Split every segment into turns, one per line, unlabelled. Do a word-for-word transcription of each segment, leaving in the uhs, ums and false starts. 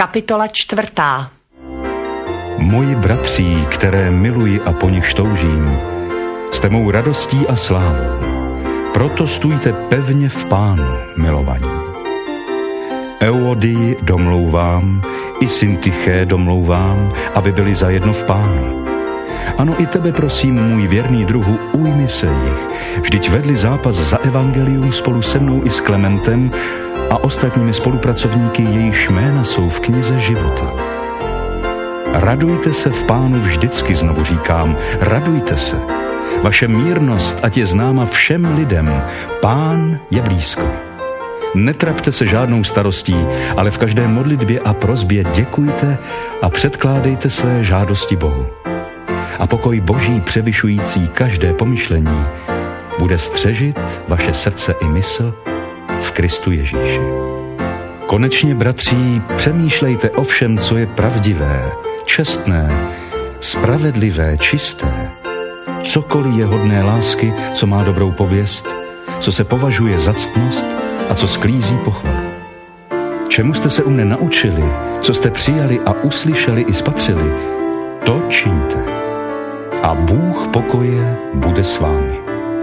Kapitola čtvrtá.
Moji bratří, které miluji a po nich toužím, jste mou radostí a slávou. Proto stůjte pevně v Pánu, milovaní. Euodii domlouvám, i Syntyché domlouvám, aby byli zajedno v Pánu. Ano, i tebe prosím, můj věrný druhu, ujmi se jich. Vždyť vedli zápas za evangelium spolu se mnou i s Klementem a ostatními spolupracovníky, jejichž jména jsou v knize života. Radujte se v Pánu vždycky, znovu říkám, radujte se. Vaše mírnost ať je známa všem lidem, Pán je blízko. Netrapte se žádnou starostí, ale v každé modlitbě a prosbě děkujte a předkládejte své žádosti Bohu. A pokoj Boží převyšující každé pomyšlení bude střežit vaše srdce i mysl v Kristu Ježíši. Konečně, bratří, přemýšlejte o všem, co je pravdivé, čestné, spravedlivé, čisté, cokoliv je hodné lásky, co má dobrou pověst, co se považuje za ctnost a co sklízí pochvalu. Čemu jste se u mne naučili, co jste přijali a uslyšeli i spatřili, to čiňte. A Bůh pokoje bude s vámi.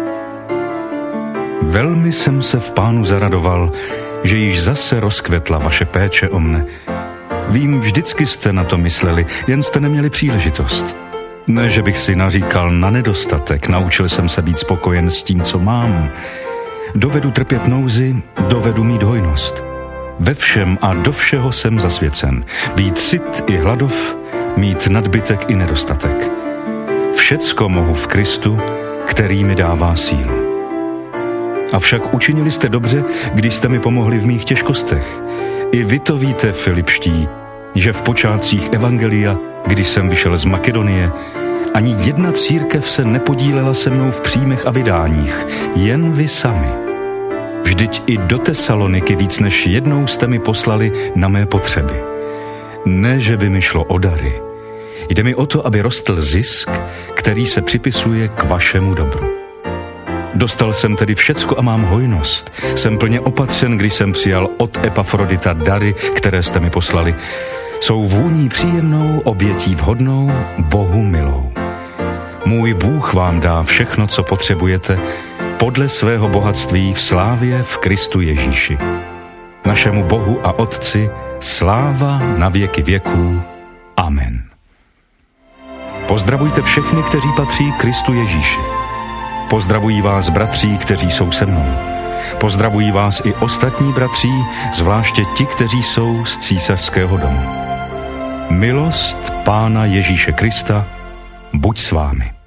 Velmi jsem se v Pánu zaradoval, že již zase rozkvetla vaše péče o mne. Vím, vždycky jste na to mysleli, jen jste neměli příležitost. Ne, že bych si naříkal na nedostatek, naučil jsem se být spokojen s tím, co mám. Dovedu trpět nouzi, dovedu mít hojnost. Ve všem a do všeho jsem zasvěcen. Být syt i hladov, mít nadbytek i nedostatek. Všecko mohu v Kristu, který mi dává sílu. Avšak učinili jste dobře, když jste mi pomohli v mých těžkostech. I vy to víte, Filipští, že v počátcích evangelia, když jsem vyšel z Makedonie, ani jedna církev se nepodílela se mnou v příjmech a vydáních, jen vy sami. Vždyť i do Tesaloniky víc než jednou jste mi poslali na mé potřeby. Ne, že by mi šlo o dary. Jde mi o to, aby rostl zisk, který se připisuje k vašemu dobru. Dostal jsem tedy všecko a mám hojnost. Jsem plně opatřen, když jsem přijal od Epafrodita dary, které jste mi poslali. Jsou vůní příjemnou, obětí vhodnou, Bohu milou. Můj Bůh vám dá všechno, co potřebujete, podle svého bohatství v slávě v Kristu Ježíši. Našemu Bohu a Otci sláva na věky věků. Amen. Pozdravujte všechny, kteří patří Kristu Ježíši. Pozdravují vás bratří, kteří jsou se mnou. Pozdravují vás i ostatní bratří, zvláště ti, kteří jsou z císařského domu. Milost Pána Ježíše Krista buď s vámi.